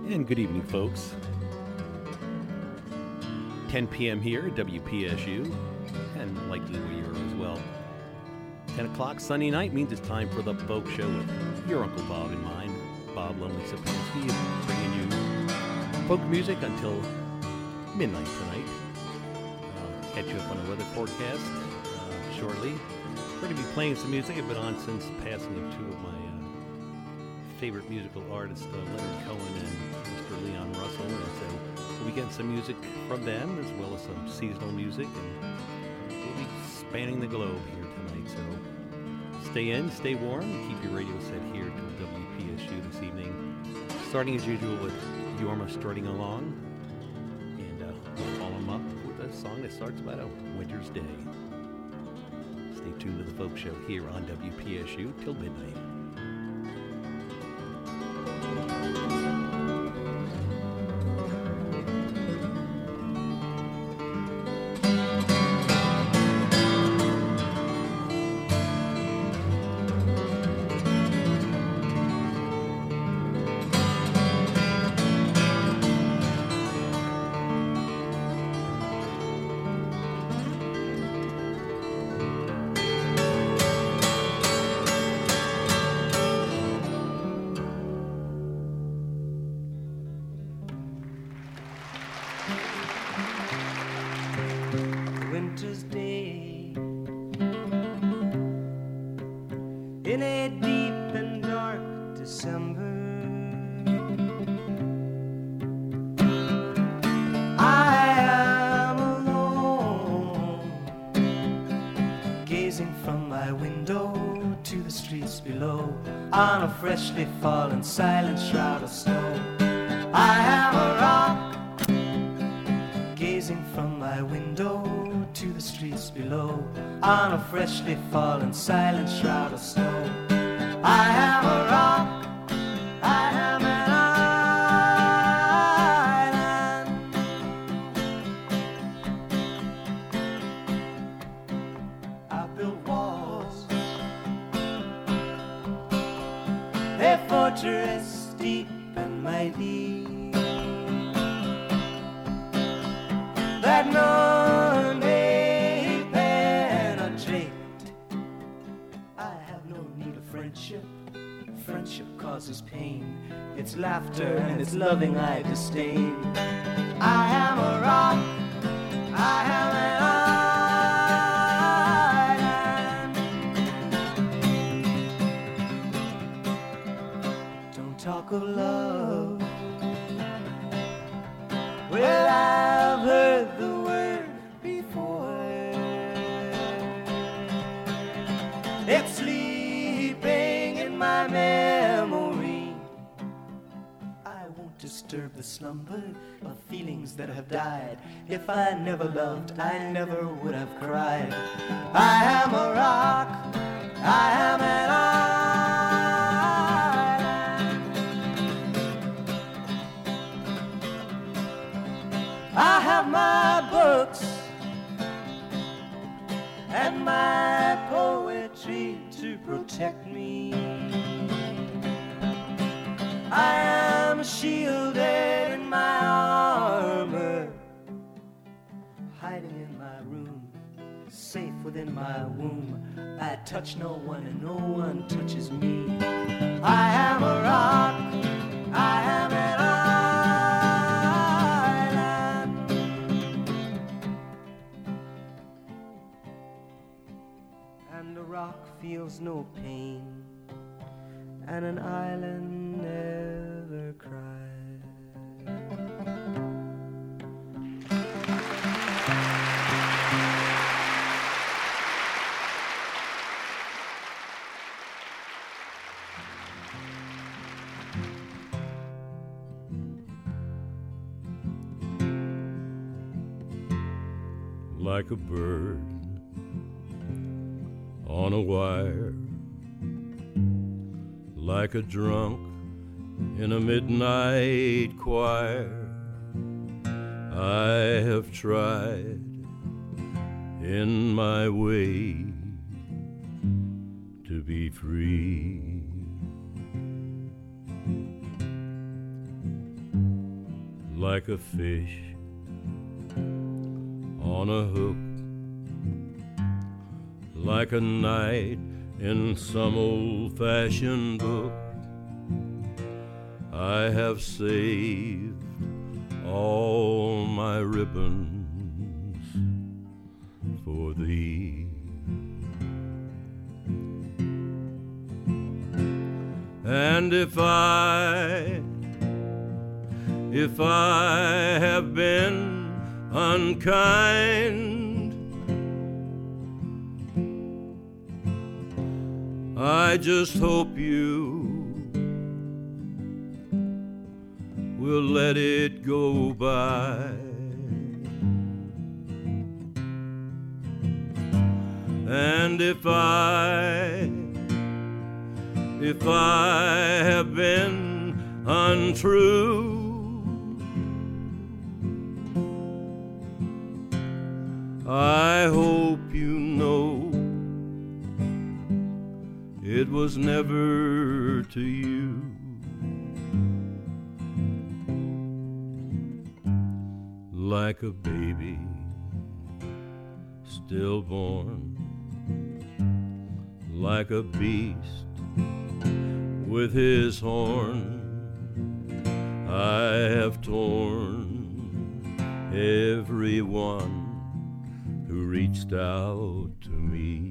And good evening, folks. 10 p.m. here at WPSU, and likely where you are as well. 10 o'clock Sunday night means it's time for the Folk Show with your Uncle Bob in mind. Bob Lonely Sapolsky is bringing you folk music until midnight tonight. Catch you up on the weather forecast shortly. We're going to be playing some music. I've been on since the passing of two of my favorite musical artists, Leonard Cohen and Mr. Leon Russell. And so we'll be getting some music from them as well as some seasonal music. And we'll be spanning the globe here tonight. So stay in, stay warm, and keep your radio set here to WPSU this evening. Starting as usual with Yorma Strutting Along. And we'll follow them up with a song that starts about a winter's day. Stay tuned to the Folk Show here on WPSU till midnight. On a freshly fallen silent shroud of snow, I am a rock, gazing from my window to the streets below. On a freshly fallen silent shroud of snow, I am a rock, I am an island. I built walls, a fortress deep and mighty, that none may penetrate. I have no need of friendship. Friendship causes pain. It's laughter and it's loving I disdain. I am a rock, I am an talk of love. Well, I've heard the word before. It's sleeping in my memory. I won't disturb the slumber of feelings that have died. If I never loved, I never would have cried. I am a rock, I am an island. I have my books and my poetry to protect me. I am shielded in my armor, hiding in my room, safe within my womb. I touch no one and no one touches me. I am a rock, I am an island. And a rock feels no pain, and an island never cries. Like a bird on a wire, like a drunk in a midnight choir, I have tried in my way to be free. like a fish on a hook, like a knight in some old-fashioned book. I have saved all my ribbons for thee. And if I have been unkind, I just hope you will let it go by. And if I have been untrue, I hope you know it was never to you. Like a baby stillborn, like a beast with his horn, I have torn everyone who reached out to me.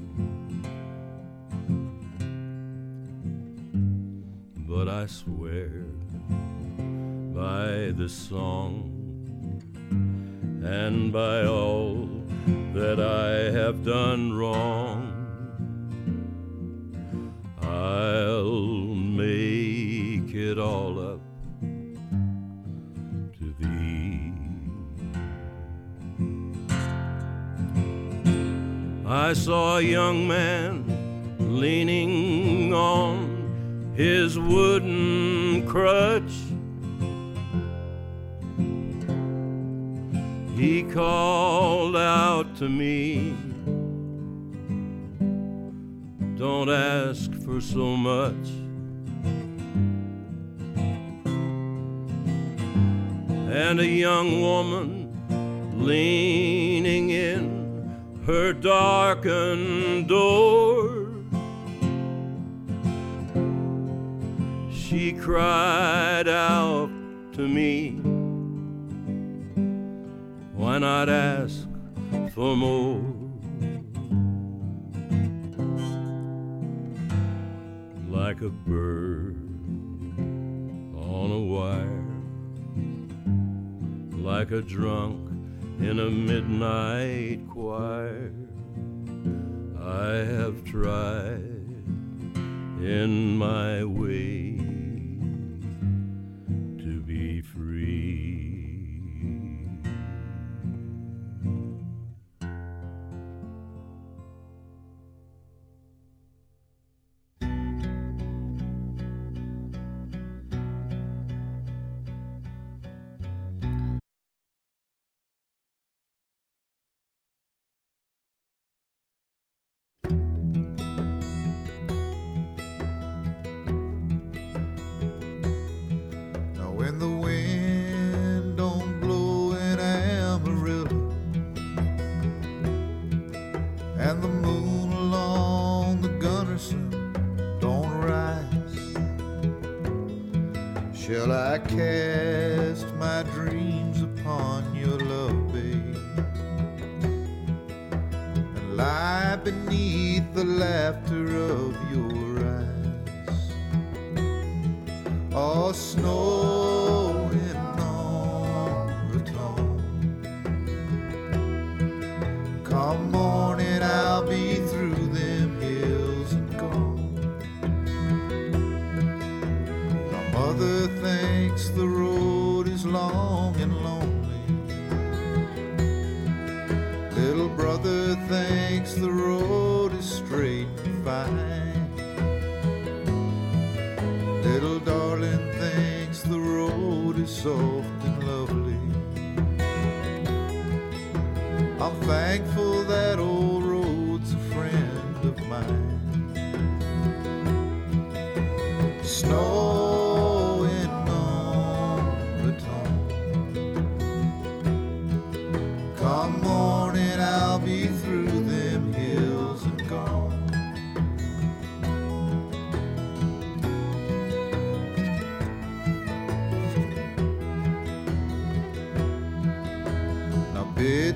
But I swear by the song and by all that I have done wrong, I'll make it all up to thee. I saw a young man leaning on his wooden crutch. He called out to me, don't ask for so much. And a young woman leaning in her darkened door, she cried out to me, why not ask for more? Like a bird on a wire, like a drunk in a midnight choir, I have tried in my way to be free. When the wind don't blow in Amarillo and the moon along the Gunnison don't rise, shall I cast my dreams upon your love, babe, and lie beneath the laughter of your eyes? Oh, snowing on Raton, come morning I'll be through them hills and gone. My mother thinks the road is long and lonely, little brother thinks the road is straight and fine. Little darling thinks the road is soft and lovely. I'm thankful that old road's a friend of mine. Snowing on Raton,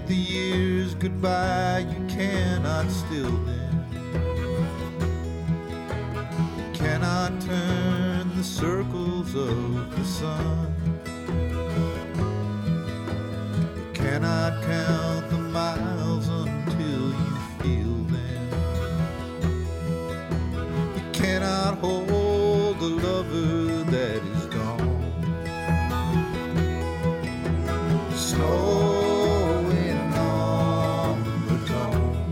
the years goodbye, you cannot still them. You cannot turn the circles of the sun. You cannot count the miles until you feel them. You cannot hold the lover that is gone. Snowing on Raton.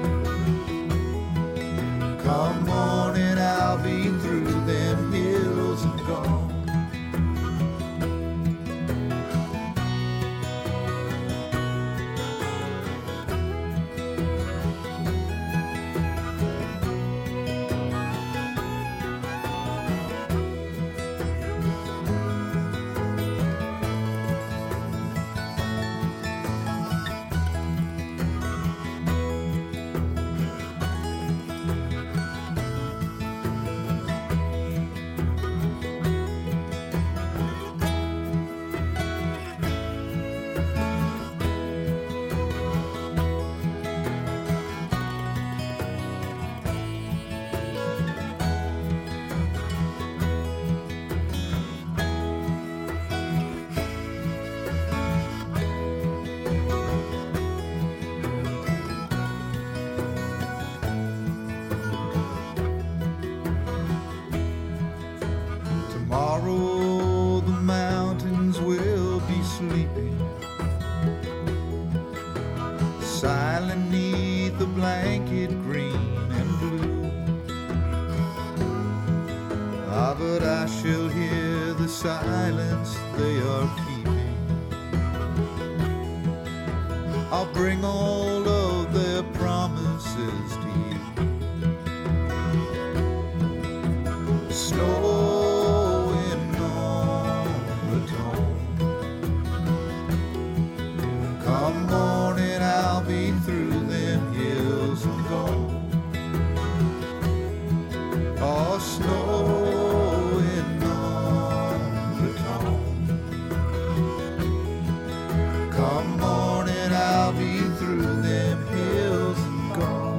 Come on and I'll be through them hills and gone. Tomorrow the mountains will be sleeping, silent 'neath the blanket green and blue. Ah, but I shall hear the silence they are keeping. I'll bring all of their promises to you. Snowing on Raton. Come on and I'll be through them hills and gone. Oh, snowing on Raton. Come on and I'll be through them hills and gone.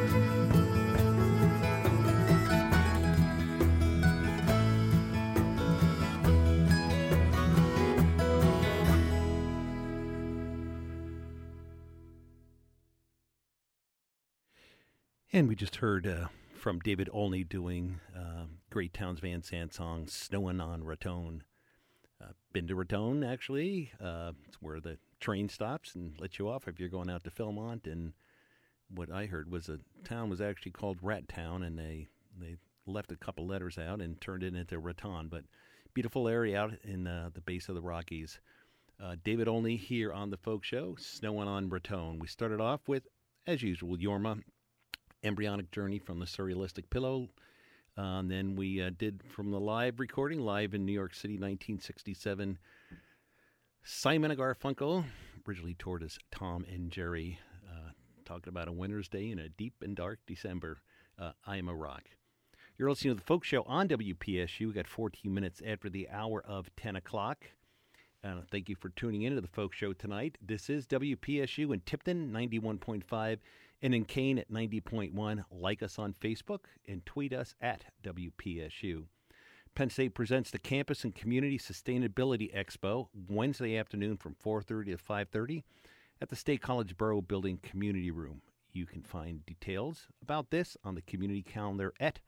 And we just heard from David Olney doing great Townes Van Sant song, Snowin' on Raton. Been to Raton, actually. It's where the train stops and lets you off if you're going out to Philmont. And what I heard was a town was actually called Rat Town, and they left a couple letters out and turned it into Raton. But beautiful area out in the base of the Rockies. David Olney here on the Folk Show, Snowin' on Raton. We started off with, as usual, Yorma, Embryonic Journey from the Surrealistic Pillow. And then we did from the live recording, live in New York City, 1967, Simon and Garfunkel, originally toured as Tom and Jerry, talking about a winter's day in a deep and dark December. I Am a Rock. You're listening to the Folk Show on WPSU. We got 14 minutes after the hour of 10 o'clock. Thank you for tuning in to the Folk Show tonight. This is WPSU in Tipton, 91.5, and in Kane at 90.1. Like us on Facebook and tweet us at WPSU. Penn State presents the Campus and Community Sustainability Expo Wednesday afternoon from 4:30 to 5:30 at the State College Borough Building Community Room. You can find details about this on the community calendar at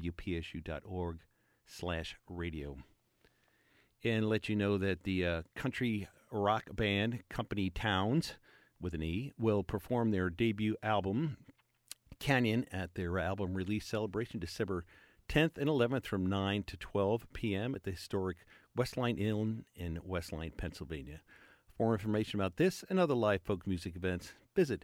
wpsu.org/radio. And let you know that the country rock band Company Townes, with an E, will perform their debut album, Canyon, at their album release celebration December 10th and 11th from 9 to 12 p.m. at the historic Westline Inn in Westline, Pennsylvania. For more information about this and other live folk music events, visit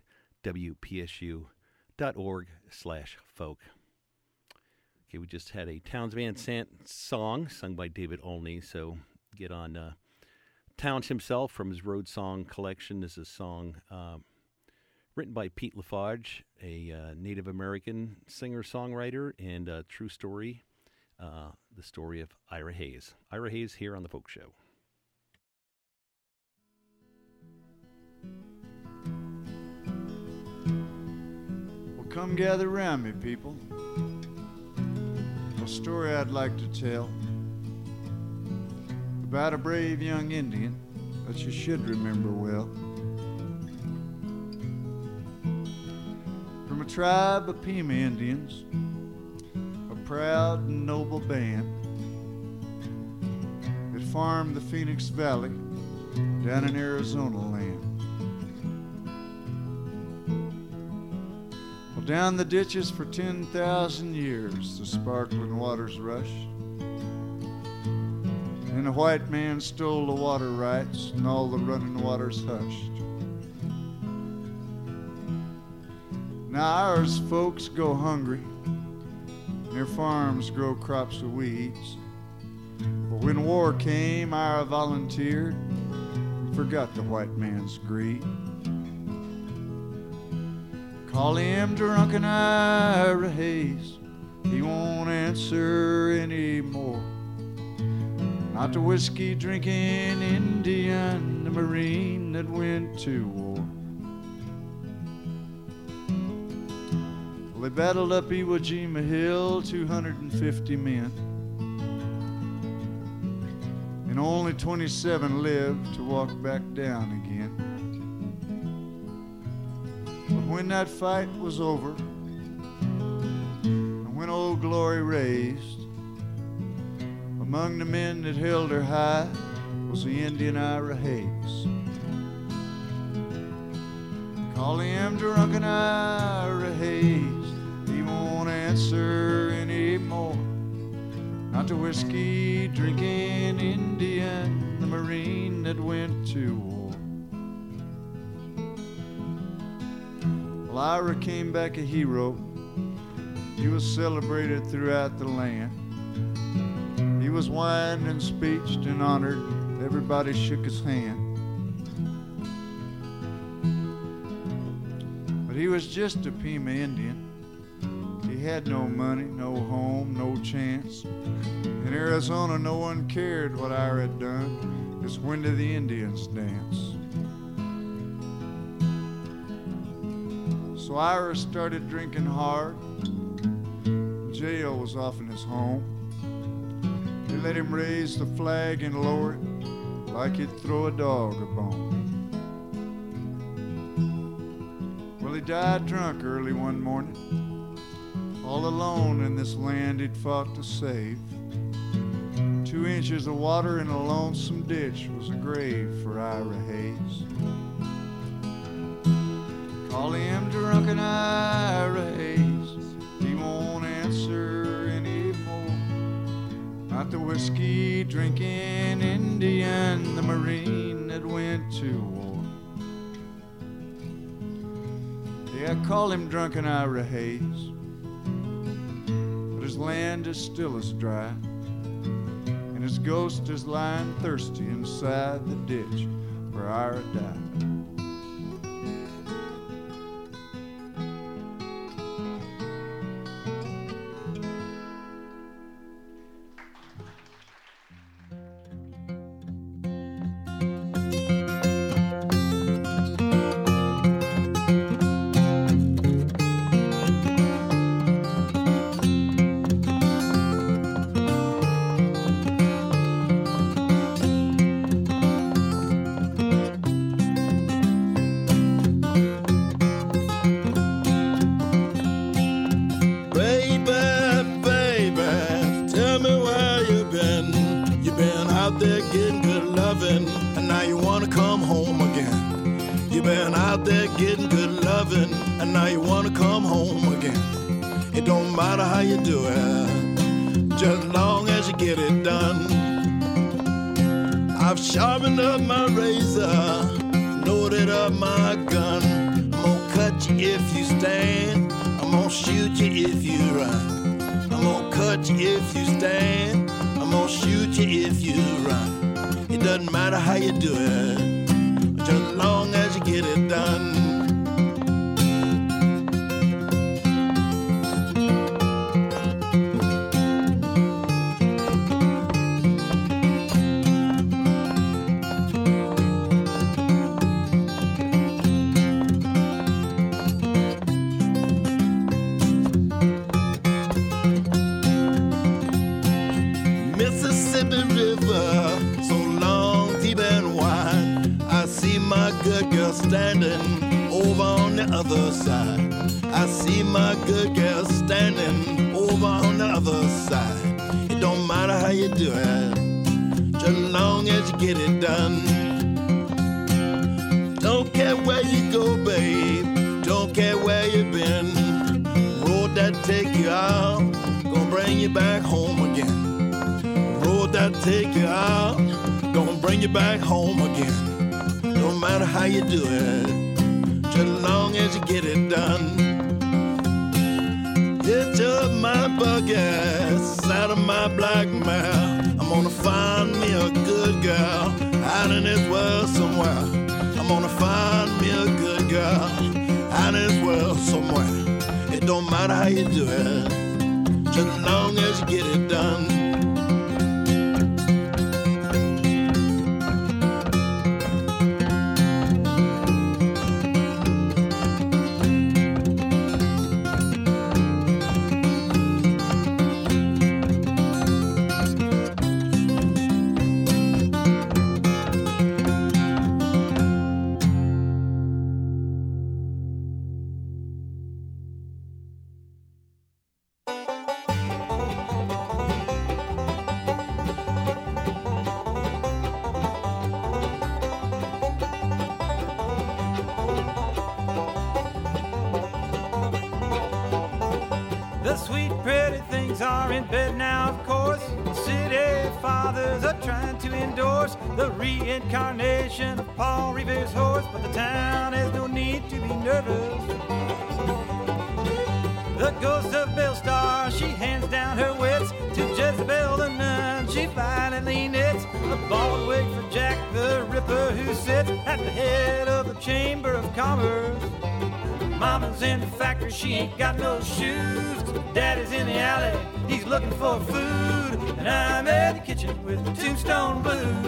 wpsu.org/folk. Okay, we just had a Townes Van Sant song sung by David Olney, so get on Townes himself from his Road Song collection. This is a song written by Pete Lafarge, a Native American singer-songwriter, and a true story, the story of Ira Hayes. Ira Hayes here on The Folk Show. Come gather round me, people. A story I'd like to tell about a brave young Indian that you should remember well. From a tribe of Pima Indians, a proud and noble band that farmed the Phoenix Valley down in Arizona land. Well, down the ditches for 10,000 years the sparkling waters rushed, and a white man stole the water rights, and all the running waters hushed. Now ours folks go hungry, and their farms grow crops of weeds. But when war came, I volunteered and forgot the white man's greed. Call him drunken Ira Hayes, he won't answer anymore. Not the whiskey drinking Indian, the Marine that went to war. Well, they battled up Iwo Jima Hill, 250 men, and only 27 lived to walk back down again. But when that fight was over, and when Old Glory raised, among the men that held her high was the Indian Ira Hayes. Call him drunken Ira Hayes, he won't answer anymore. Not the whiskey drinking Indian, the Marine that went to war. Well, Ira came back a hero, he was celebrated throughout the land. He was wined and speeched and honored, everybody shook his hand. But he was just a Pima Indian. He had no money, no home, no chance. In Arizona, no one cared what Ira had done, just when did the Indians dance. So Ira started drinking hard. Jail was often his home. They let him raise the flag and lower it like he'd throw a dog a bone. Well, he died drunk early one morning, all alone in this land he'd fought to save. 2 inches of water in a lonesome ditch was a grave for Ira Hayes. Call him drunken Ira Hayes, he won't answer anymore. Not the whiskey drinking Indian, the Marine that went to war. Yeah, I call him drunken Ira Hayes, but his land is still as dry, and his ghost is lying thirsty inside the ditch where Ira died. other side. I see my good girl standing over on the other side. It don't matter how you do it, just as long as you get it done. Don't care where you go, babe, don't care where you've been. Road that take you out, gonna bring you back home again. Road that take you out, gonna bring you back home again. Don't matter how you do it, just as long as you get it done. Hitch up my bucket, saddle my black mare. I'm gonna find me a good girl out in this world somewhere. I'm gonna find me a good girl out in this world somewhere. It don't matter how you do it, just as long as you get it done. The sweet, pretty things are in bed now, of course. The city fathers are trying to endorse the reincarnation of Paul Revere's horse, but the town has no need to be nervous. The ghost of Belle Star, she hands down her wits to Jezebel the nun. She violently knits a bald wig for Jack the Ripper, who sits at the head of the Chamber of Commerce. Mama's in the factory, she ain't got no shoes. Daddy's in the alley, he's looking for food. And I'm in the kitchen with the Tombstone Blues.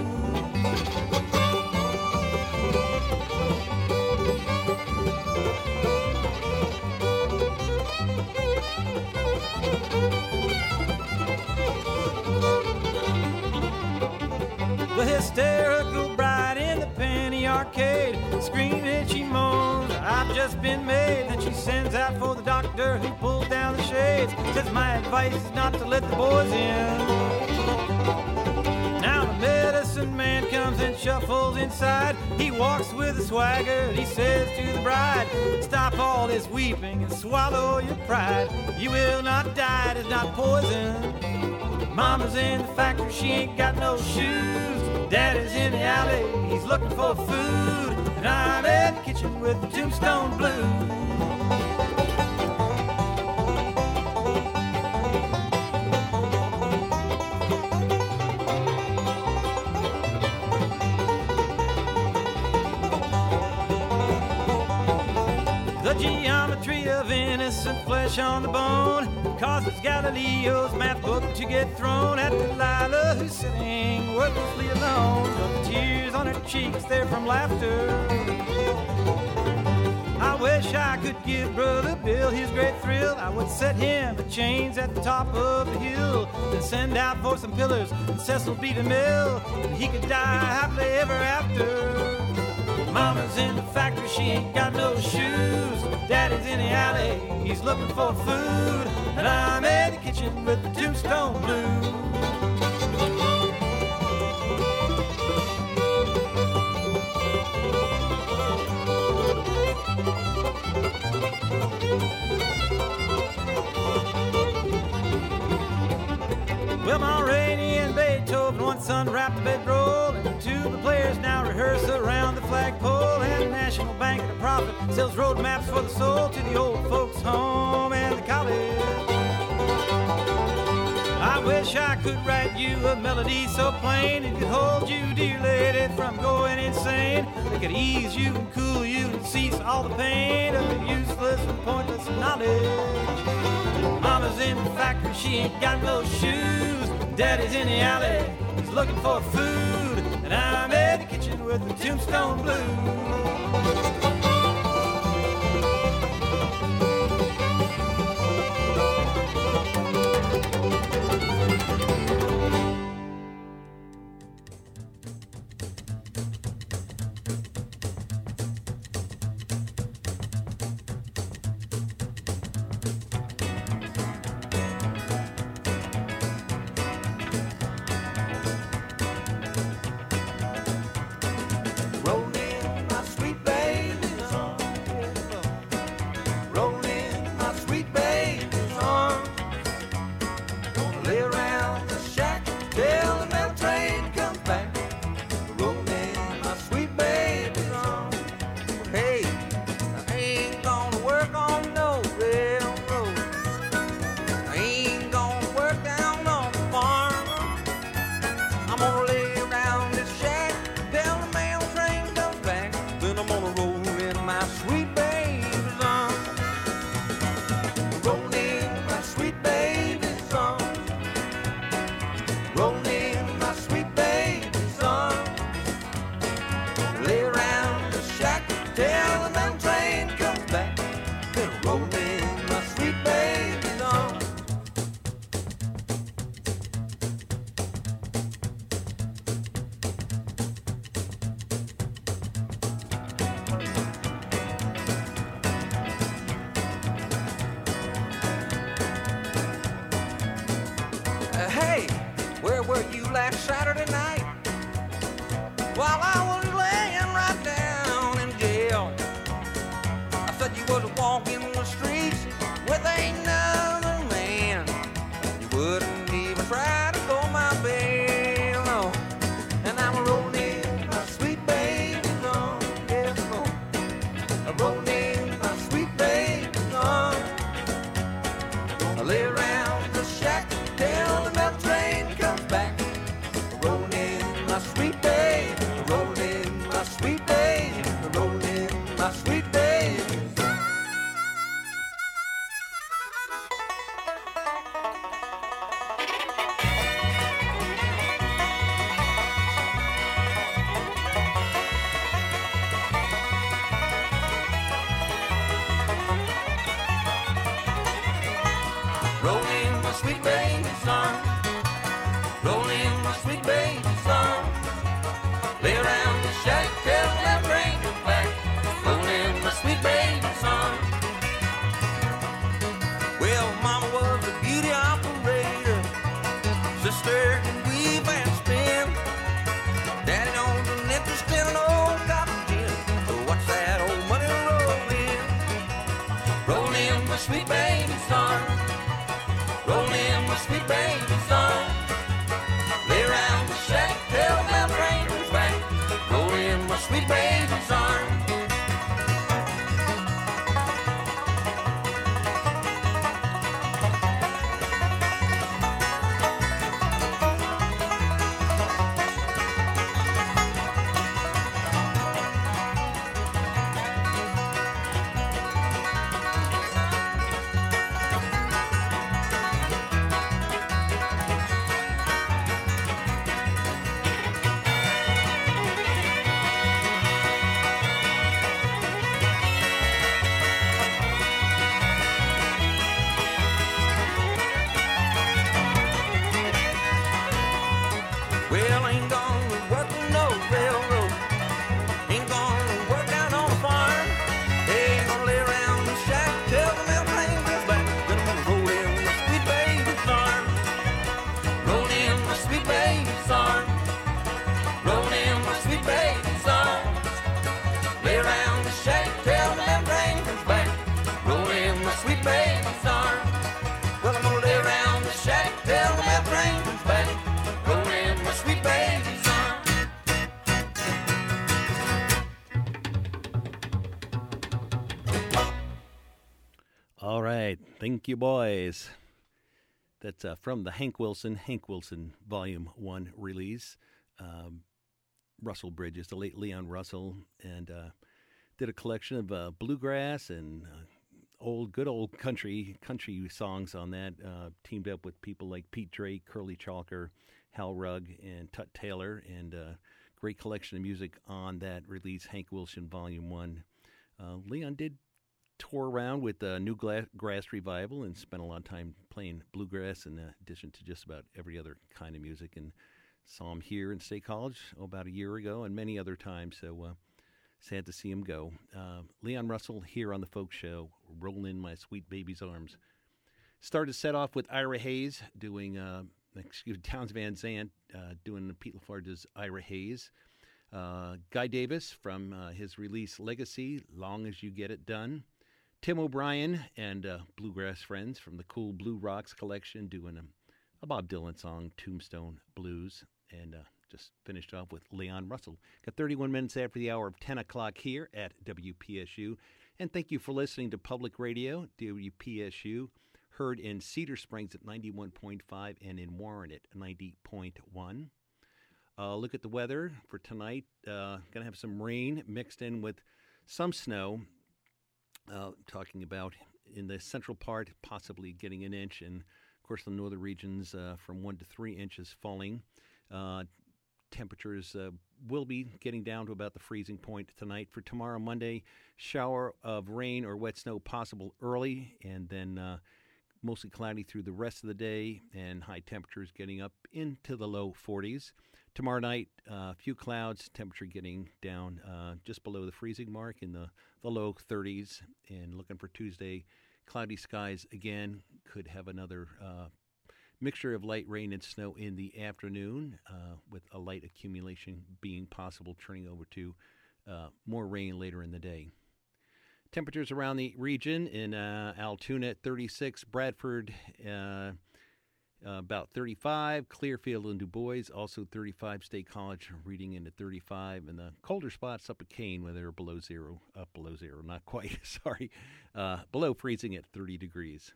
The hysterical bride in the penny arcade, screaming she moans, I've just been made. Then she sends out for the doctor, who pulls down the shades, says my advice is not to let the boys in. Now the medicine man comes and shuffles inside. He walks with a swagger, he says to the bride, stop all this weeping and swallow your pride. You will not die, it is not poison. Mama's in the factory, she ain't got no shoes. Daddy's in the alley, he's looking for food. And I'm in the kitchen with the Tombstone Blues. The geometry of innocent flesh on the bone causes Galileo's math book to get thrown at Delilah, who's sitting worthlessly alone. But the tears on her cheeks, they're from laughter. I wish I could give Brother Bill his great thrill. I would set him the chains at the top of the hill, then send out for some pillars and Cecil B. DeMille, and he could die happily ever after. Mama's in the factory, she ain't got no shoes. Daddy's in the alley, he's looking for food. And I'm in the kitchen with the Tombstone Blues. Well, Mulroney and Beethoven once unwrapped the bedroll, and two of the players now rehearse around the flagpole. And the National Bank of the Profit sells road maps for the soul to the old folks' home and the college. I wish I could write you a melody so plain it could hold you, dear lady, from going insane. It could ease you and cool you and cease all the pain of your useless and pointless knowledge. Mama's in the factory, she ain't got no shoes. Daddy's in the alley, he's looking for food. And I'm in the kitchen with the Tombstone Blues. last Saturday night while I was laying right down in jail. I said you was walking the streets with another man. You wouldn't even try to go my bail, no. And I'm rolling my sweet baby on, yes, no. I'm rolling my sweet baby on. I lay around the shack till the mail train comes back. Rolling my sweet baby, rolling my sweet baby, rolling my sweet baby. Rolling my sweet baby song, rolling my sweet baby song. Lay around the shack till that rain comes back. Rolling my sweet baby song. Well, Mama was a beauty operator, sister can weave and spin. Daddy owns an interest in an old cotton gin. So watch that old money rolling, rolling my sweet baby song. Rolling my sweet baby song. Lay around the shack till that rain comes back. Rolling my sweet baby song. Well, ain't gonna work on no railroad, ain't gonna work out on a farm. Ain't gonna lay around the shack till the mail train comes back. Then I'm gonna roll in my sweet baby farm, roll in my sweet baby farm, roll in my sweet baby farm. Lay around the shack till the mail train comes back. Roll in my sweet baby farm. Well, I'm gonna lay around the shack till the mail train comes back. Rolling my sweet baby song. All right. Thank you, boys. That's from the Hank Wilson Volume 1 release. Russell Bridges, the late Leon Russell, and did a collection of bluegrass and good old country songs on that. Teamed up with people like Pete Drake, Curly Chalker, Hal Rugg, and Tut Taylor, and great collection of music on that release, Hank Wilson Volume 1. Leon did tour around with New Grass Revival and spent a lot of time playing bluegrass in addition to just about every other kind of music, and saw him here in State College about a year ago and many other times, so sad to see him go. Leon Russell here on the Folk Show, Roll in My Sweet Baby's Arms. Started set off with Ira Hayes doing, Townes Van Zandt doing Pete LaForge's Ira Hayes. Guy Davis from his release Legacy, Long As You Get It Done. Tim O'Brien and Bluegrass Friends from the Cool Blue Rocks collection doing a Bob Dylan song, Tombstone Blues. And just finished off with Leon Russell. Got 31 minutes after the hour of 10 o'clock here at WPSU. And thank you for listening to Public Radio, WPSU, heard in Cedar Springs at 91.5 and in Warren at 90.1. Look at the weather for tonight. Going to have some rain mixed in with some snow. Talking about in the central part, possibly getting an inch. And, of course, the northern regions from 1 to 3 inches falling. Temperatures will be getting down to about the freezing point tonight. For tomorrow, Monday, shower of rain or wet snow possible early, and then mostly cloudy through the rest of the day, and high temperatures getting up into the low 40s. Tomorrow night, a few clouds, temperature getting down just below the freezing mark in the low 30s. And looking for Tuesday, cloudy skies again. Could have another Mixture of light rain and snow in the afternoon, with a light accumulation being possible, turning over to more rain later in the day. Temperatures around the region in Altoona at 36, Bradford about 35, Clearfield and Du Bois also 35, State College reading into 35, and the colder spots up at Kane where they're below zero, not quite, sorry, below freezing at 30 degrees.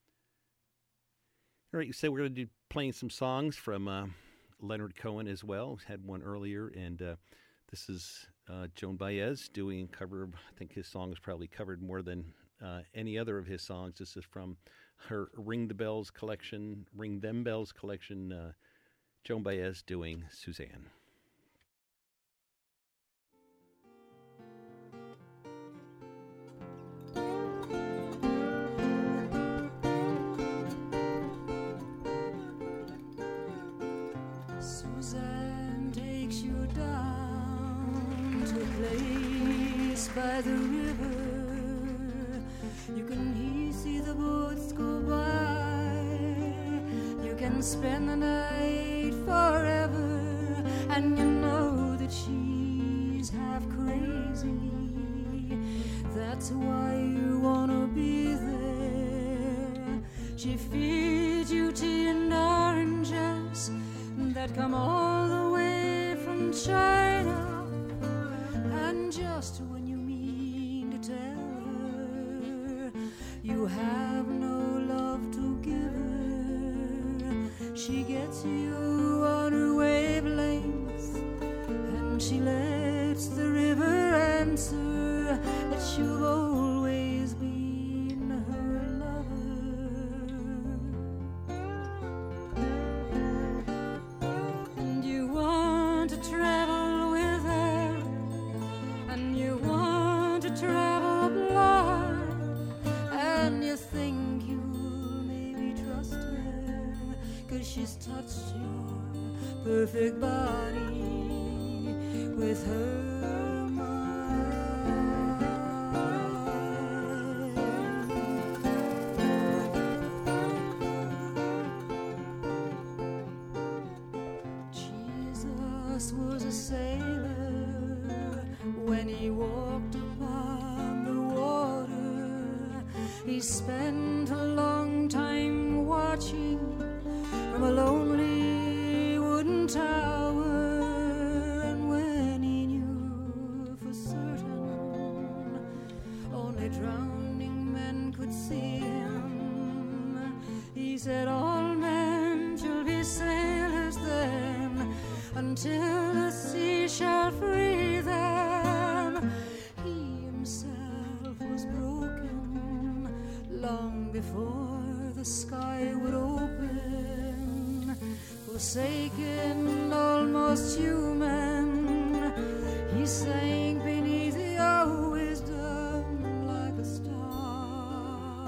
All right, so we're going to be playing some songs from Leonard Cohen as well. Had one earlier, and this is Joan Baez doing a cover of, I think his song is probably covered more than any other of his songs. This is from her Ring Them Bells collection, Joan Baez doing Suzanne. Suzanne takes you down to a place by the river. You can see the boats go by. You can spend the night forever, and you know that she's half crazy. That's why you wanna be there. She feeds you tea and oranges that come all the way from China, and just when you mean to tell her you have no love to give her, she gets you on her wavelength, and she lets the river answer that you've always been her lover. And you want to travel with her, and you want to travel blind, and you think you'll maybe trust her, 'cause she's touched your perfect body with her mind. Jesus was a sailor when he walked upon the water. He spent a long time watching from a lonely wooden tower, and when he knew for certain only drowning men could see him, he said, all men shall be sailors then, until the sea shall free them. He himself was broken long before the sky would open, forsaken, almost human. He sank beneath your wisdom like a star.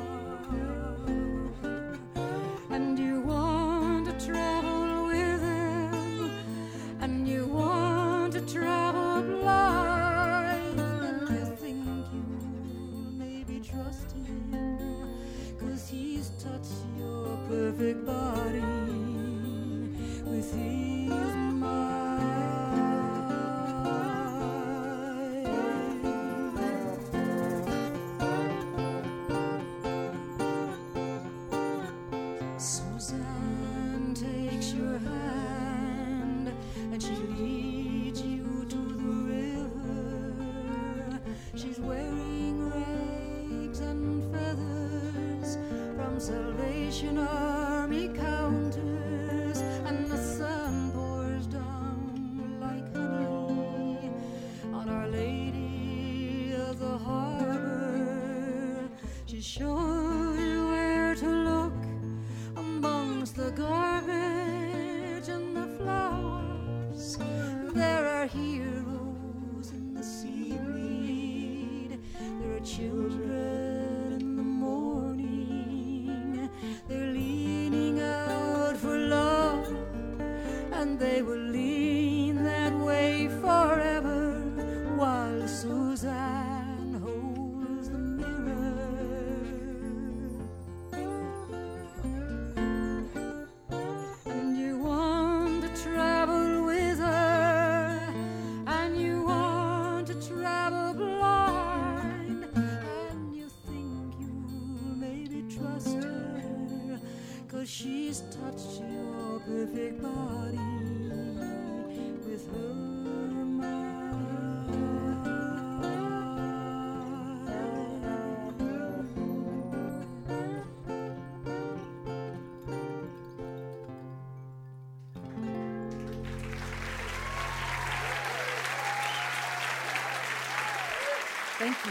And you want to travel with him, and you want to travel blind, and you think you maybe trust him, 'cause he's touched your perfect body with his mind. Suzanne takes your hand, and she leads you to the river. She's wearing rags and feathers from Salvation Army counters, and the sun pours down like honey on Our Lady of the Harbor. She shows you where to look amongst the garbage and the flowers. There are heroes in the seaweed. There are children in the morning. They're leaning out for love, and they will lean that way forever, while Suzanne holds the mirror. Thank you.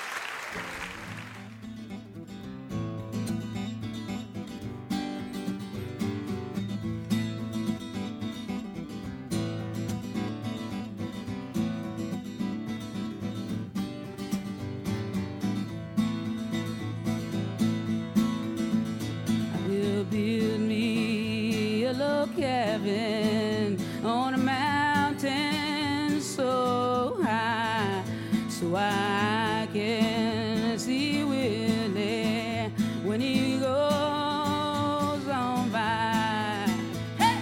Will build me a little cabin on a mountain so high, so I can see Willie when he goes on by. Hey!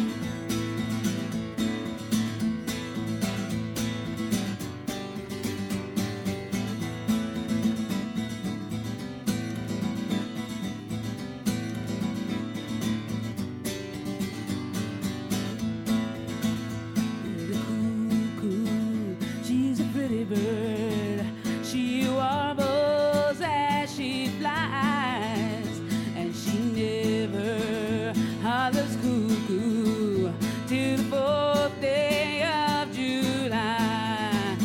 The cuckoo, she's a pretty bird. She warbles as she flies, and she never hollers cuckoo till the 4th day of July.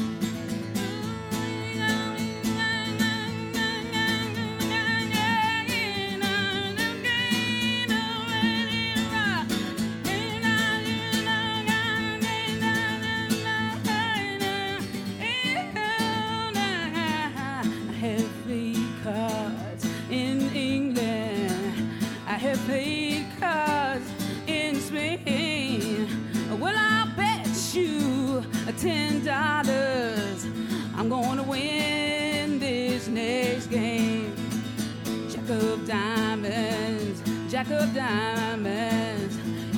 I have played cards in England. I have played cards in Spain. Well, I'll bet you $10 I'm gonna win this next game. Jack of diamonds, Jack of diamonds.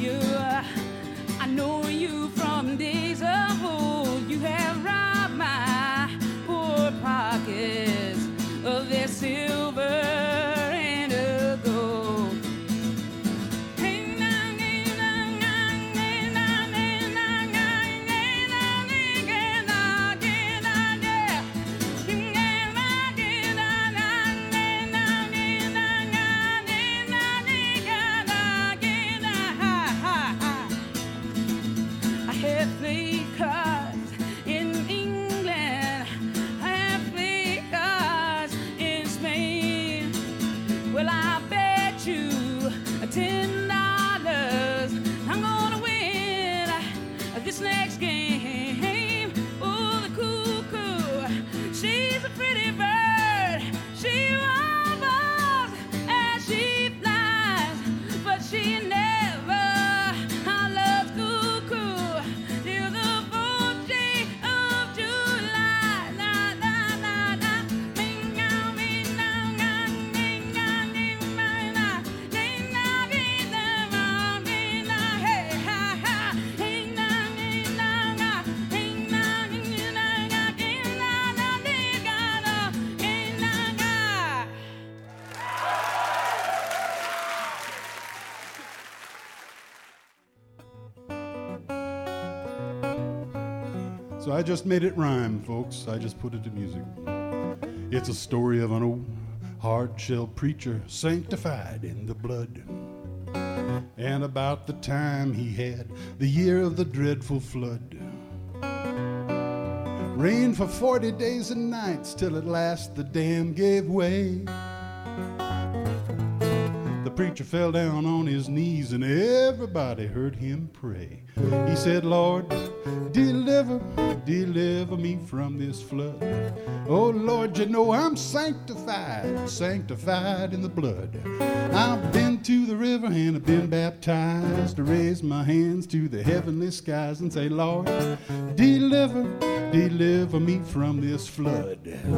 I know you from days of old. You have robbed my poor pockets of their silver and of gold. I have played cards in England. I have played cards in Spain. Well, I bet you $10 I'm gonna win this next game. Oh, the cuckoo, she's a pretty bird. She warbles as she flies, but she never hollers cuckoo till the 4th day of July. La, la, la, la. Bing, ah, bing, ah, ah, bing, ah, ding, ah, ah. Ding, ah, ding, ah, ding, ah, hey, ha, ha. Ding, ah, ding, ah, ah. Ding, ah, ding, ah, ah. Ding, ah, ah, ding, ah, ah. Ding, ah, ah. So I just made it rhyme, folks. I just put it to music. It's a story of an old hard-shell preacher sanctified in the blood. And about the time he had the year of the dreadful flood. Rained for 40 days and nights till at last the dam gave way. The preacher fell down on his knees and everybody heard him pray. He said, Lord, deliver me from this flood. Oh Lord, you know I'm sanctified in the blood. I've been to the river and I've been baptized to raise my hands to the heavenly skies and say, Lord, deliver me from this flood.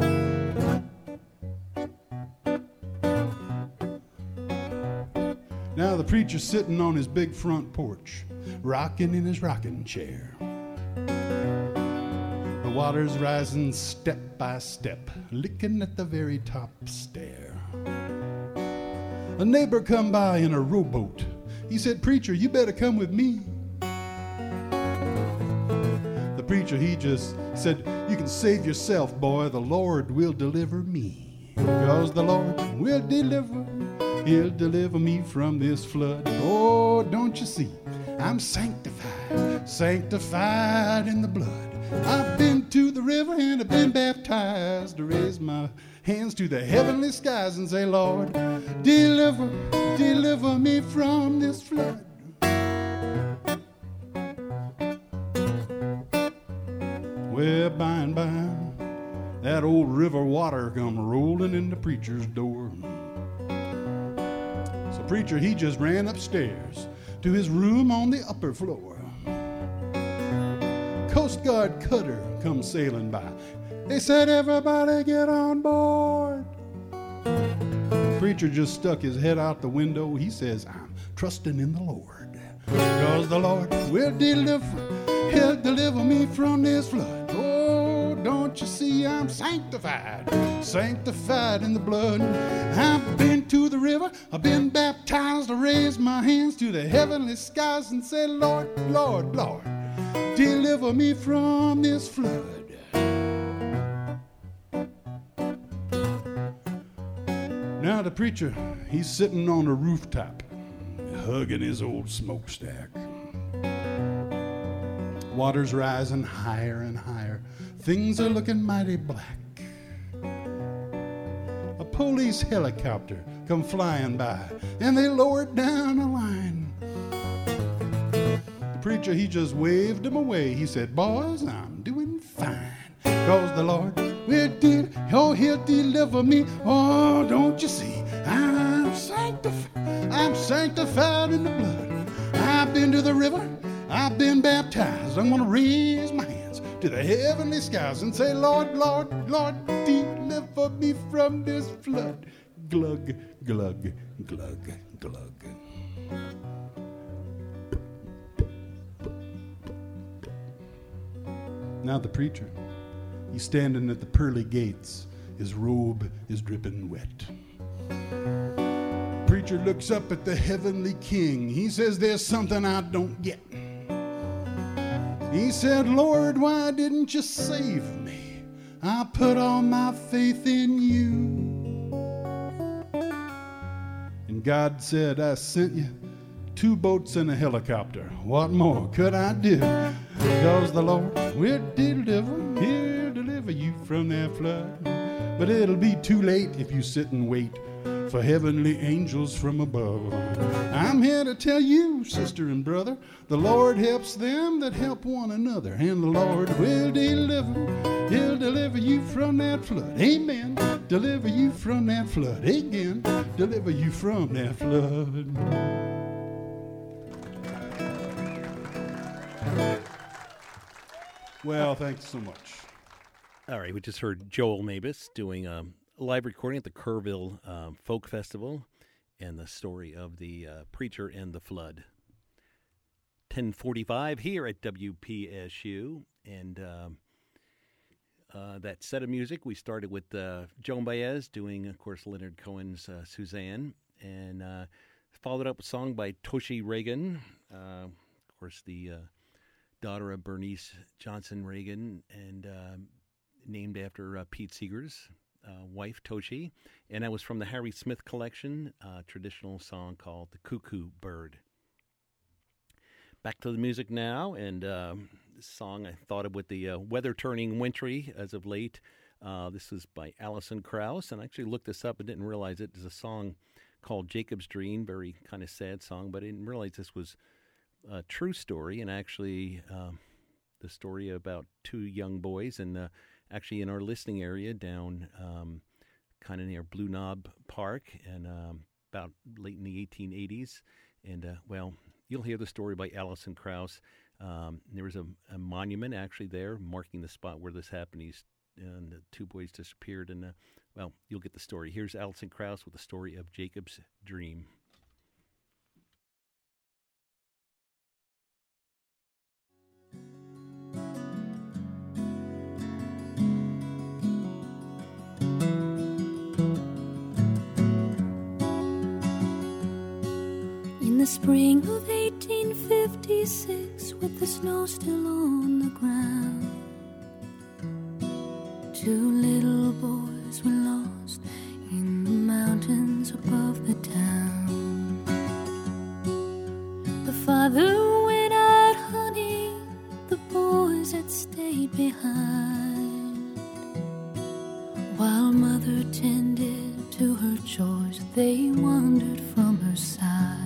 Now the preacher's sitting on his big front porch, rocking in his rocking chair. The water's rising step by step, licking at the very top stair. A neighbor come by in a rowboat. He said, Preacher, you better come with me. The preacher, he just said, you can save yourself, boy, the Lord will deliver me. Because the Lord will He'll deliver me from this flood. Oh, don't you see, I'm sanctified in the blood. I've been to the river and I've been baptized to raise my hands to the heavenly skies and say, Lord, deliver, deliver me from this flood. Well, by and by, that old river water come rolling in the preacher's door. So preacher, he just ran upstairs to his room on the upper floor. Coast Guard cutter come sailing by. They said, everybody get on board. Preacher just stuck his head out the window. He says, I'm trusting in the Lord, because the Lord will deliver. He'll deliver me from this flood. Oh, don't you see I'm sanctified, sanctified in the blood. I've been to the river, I've been baptized, I raise my hands to the heavenly skies and say, Lord, Lord, Lord, deliver me from this flood. Now the preacher, he's sitting on the rooftop, hugging his old smokestack. Water's rising higher and higher. Things are looking mighty black. A police helicopter come flying by, and they lowered down a line. The preacher, he just waved them away. He said, boys, I'm doing fine, 'cause the Lord will he'll deliver me. Oh, don't you see I'm sanctified in the blood. I've been to the river, I've been baptized. I'm going to raise my hands to the heavenly skies and say, Lord, Lord, Lord, deliver me from this flood. Glug, glug, glug, glug. Now the preacher, he's standing at the pearly gates. His robe is dripping wet. Preacher looks up at the heavenly king. He says, there's something I don't get. He said, Lord, why didn't you save me? I put all my faith in you. And God said, I sent you 2 boats and a helicopter. What more could I do? Because the Lord will deliver, he'll deliver you from that flood. But it'll be too late if you sit and wait for heavenly angels from above. I'm here to tell you, sister and brother, the Lord helps them that help one another, and the Lord will deliver. He'll deliver you from that flood. Amen. Deliver you from that flood. Again, deliver you from that flood. Well, thanks so much. All right, we just heard Joel Mabus doing a live recording at the Kerrville Folk Festival and the story of the preacher and the flood. 10:45 here at WPSU, and that set of music we started with Joan Baez doing, of course, Leonard Cohen's Suzanne, and followed up a song by Toshi Reagan, of course, the daughter of Bernice Johnson Reagan, and named after Pete Seeger's wife, Toshi. And that was from the Harry Smith collection, a traditional song called The Cuckoo Bird. Back to the music now, and this song I thought of with the weather turning wintry as of late. This was by Alison Krauss, and I actually looked this up and didn't realize it. There's a song called Jacob's Dream, very kind of sad song, but I didn't realize this was a true story, and actually the story about 2 young boys, and actually in our listening area down kind of near Blue Knob Park, and about late in the 1880s. And, well, you'll hear the story by Alison Krauss. There was a monument actually there marking the spot where this happened. And the 2 boys disappeared, and, well, you'll get the story. Here's Alison Krauss with the story of Jacob's Dream. In the spring of 1856, with the snow still on the ground, 2 little boys were lost in the mountains above the town. The father went out hunting, the boys had stayed behind. behind. While mother tended to her chores, they wandered from her side.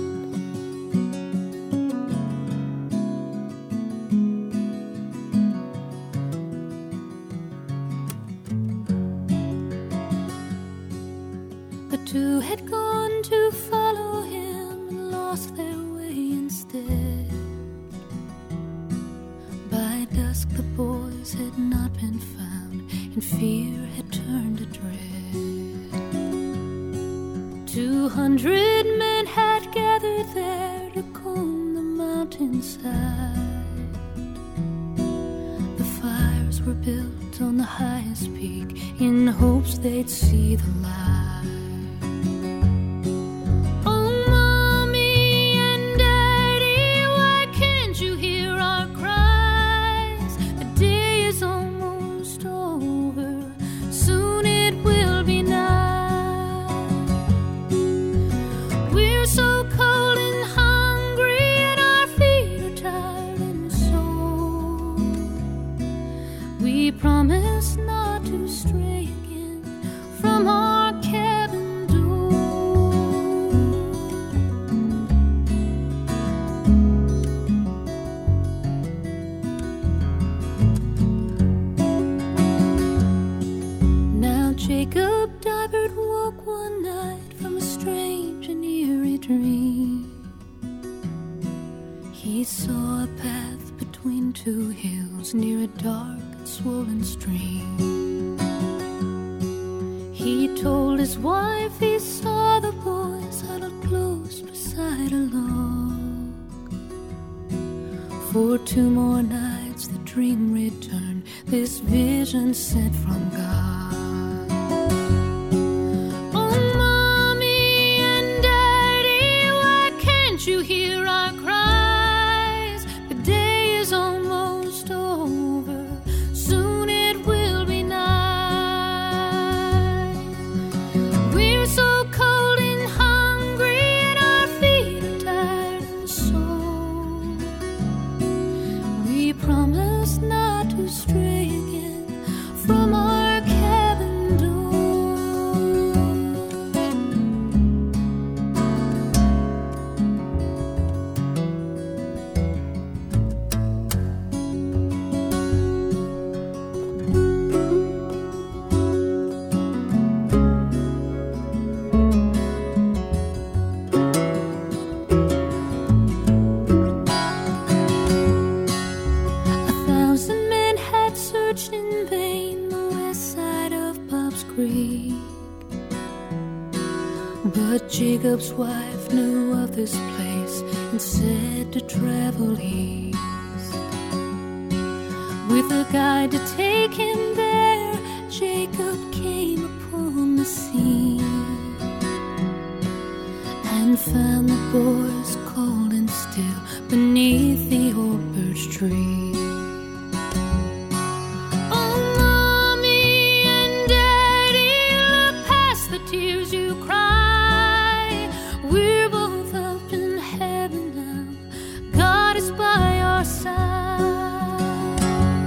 The two had gone to follow him and lost their way instead. By dusk the boys had not been found, and fear had turned to dread. 200 men had gathered there to comb the mountainside. The fires were built on the highest peak in hopes they'd see the light. Promise not to stray again from our cabin door. Now Jacob Dibert woke one night from a strange and eerie dream. He saw a path between two hills near a dark swollen stream. He told his wife he saw the boys huddled close beside a log. For 2 more nights the dream returned, this vision sent from God. Oh, Mommy and Daddy, why can't you hear our cries? The day is almost over. Soon it will be night. We're so cold and hungry, and our feet are tired and sore. We promise not to stray again from our cabin door. In vain the west side of Bob's Creek, but Jacob's wife knew of this place and said to travel east. With a guide to take him there, Jacob came upon the scene and found the boys cold and still beneath the old birch tree. Tears you cry, we're both up in heaven now. God is by our side.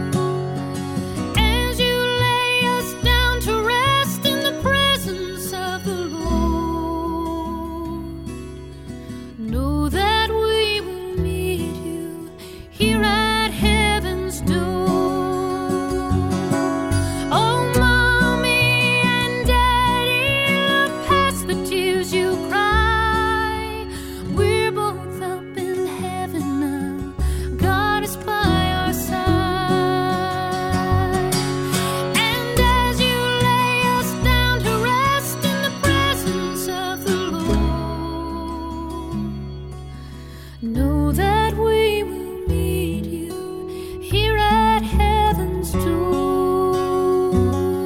As you lay us down to rest in the presence of the Lord, know that we will meet you here at heaven's door. Know that we will meet you here at heaven's door.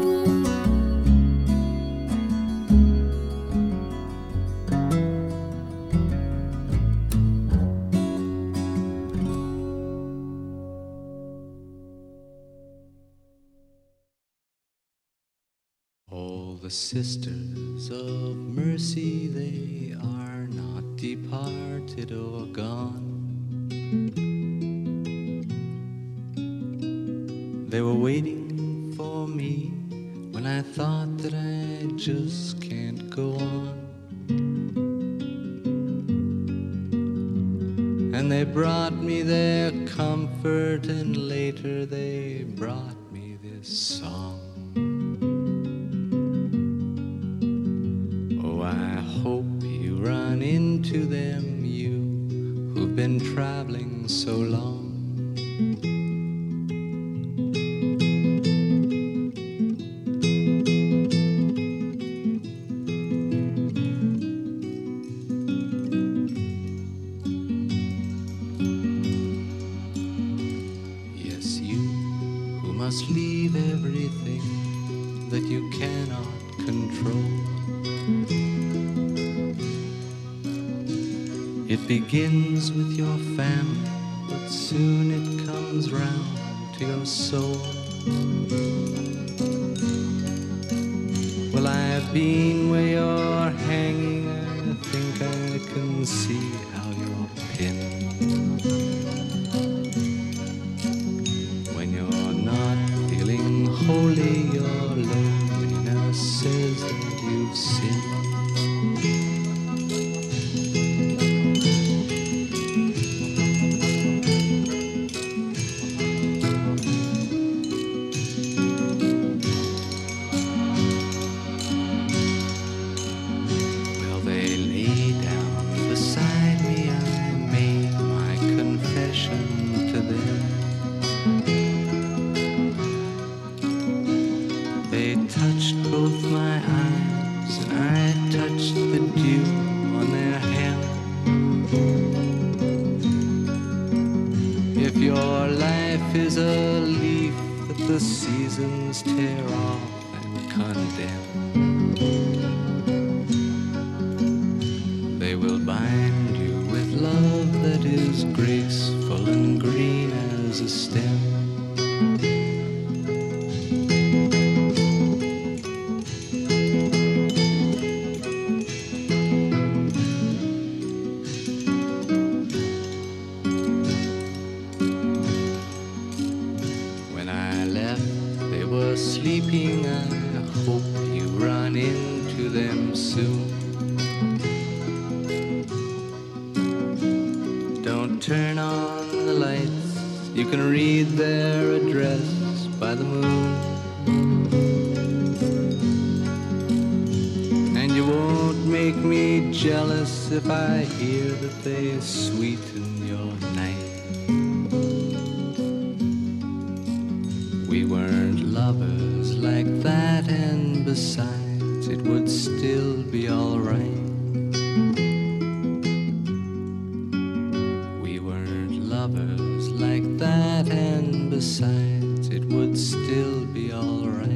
All the sisters of mercy, they are not departed or gone. They were waiting for me when I thought that I just can't go on. And they brought me their comfort, and later they brought me this song. Oh, I hope you run into them, you who've been traveling so long. Must leave everything that you cannot control. It begins with your family, but soon it comes round to your soul. Well, I've been where you're hanging, I think I can see how you're pinned. Holy, your loneliness says that you've sinned. Well, they lay down beside me, I made my confession to them. They touched both my eyes, and I touched the dew on their hem. If your life is a leaf that the seasons tear off and condemn, they will bind you with love that is graceful and green as a stem. Sleeping, I hope you run into them soon. Don't turn on the lights, you can read their address by the moon. And you won't make me jealous if I hear that they sweeten your night. We weren't lovers like that, and besides, it would still be all right. We weren't lovers like that, and besides, it would still be all right.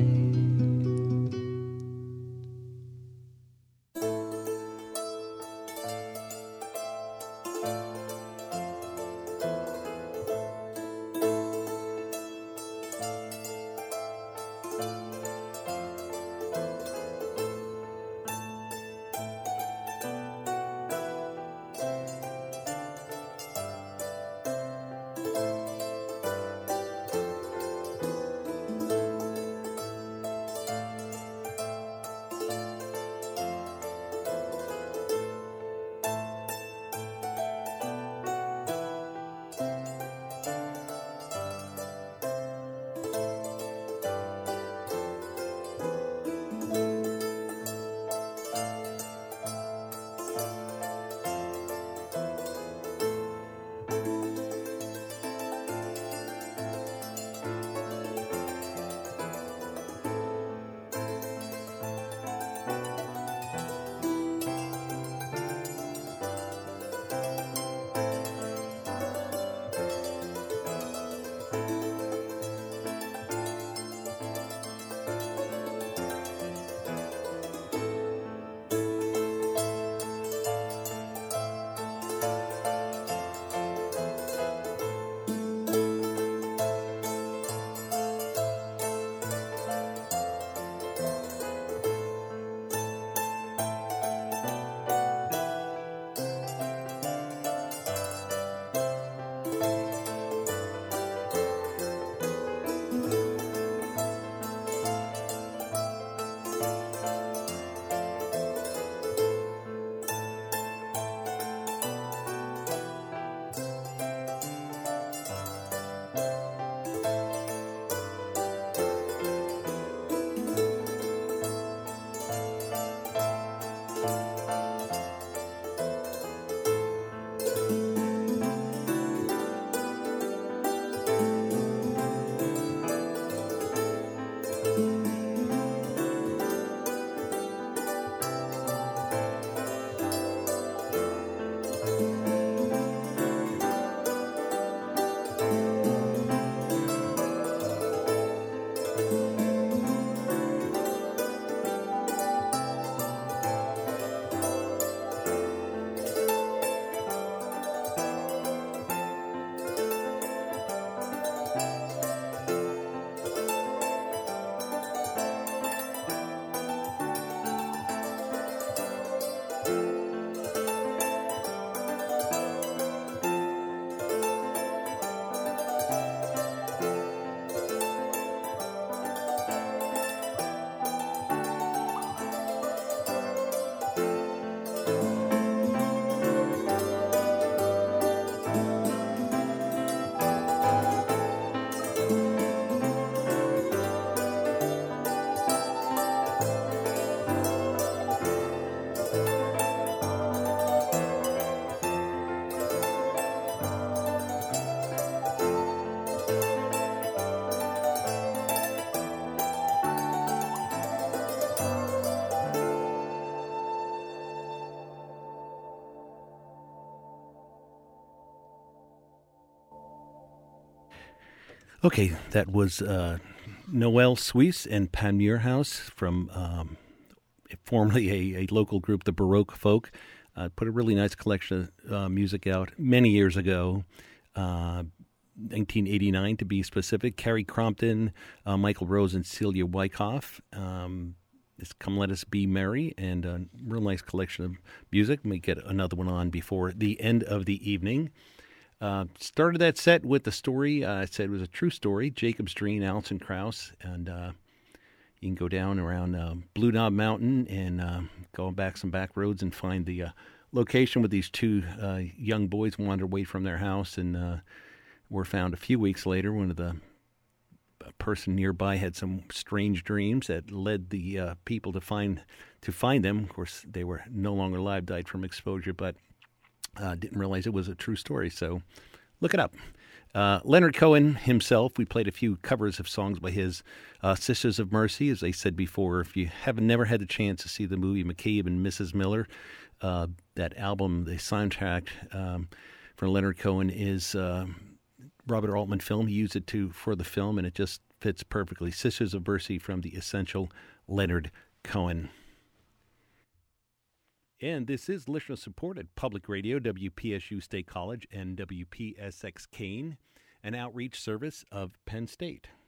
Okay, that was Noel Suisse and Pan Muirhouse from formerly a local group, the Baroque Folk. Put a really nice collection of music out many years ago, 1989 to be specific. Carrie Crompton, Michael Rose, and Celia Wyckoff. It's Come Let Us Be Merry, and a real nice collection of music. We get another one on before the end of the evening. Started that set with the story. I said it was a true story. Jacob's Dream, Alison Krauss, and you can go down around Blue Knob Mountain and go back some back roads and find the location where these two young boys wandered away from their house and were found a few weeks later. One of the person nearby had some strange dreams that led the people to find them. Of course, they were no longer alive, died from exposure, but didn't realize it was a true story. So look it up. Leonard Cohen himself, we played a few covers of songs by his Sisters of Mercy. As I said before, if you have never had the chance to see the movie McCabe and Mrs. Miller, that album, the soundtrack for Leonard Cohen is Robert Altman film. He used it for the film, and it just fits perfectly. Sisters of Mercy from the essential Leonard Cohen. And this is listener-supported public radio, WPSU State College and WPSX Kane, an outreach service of Penn State.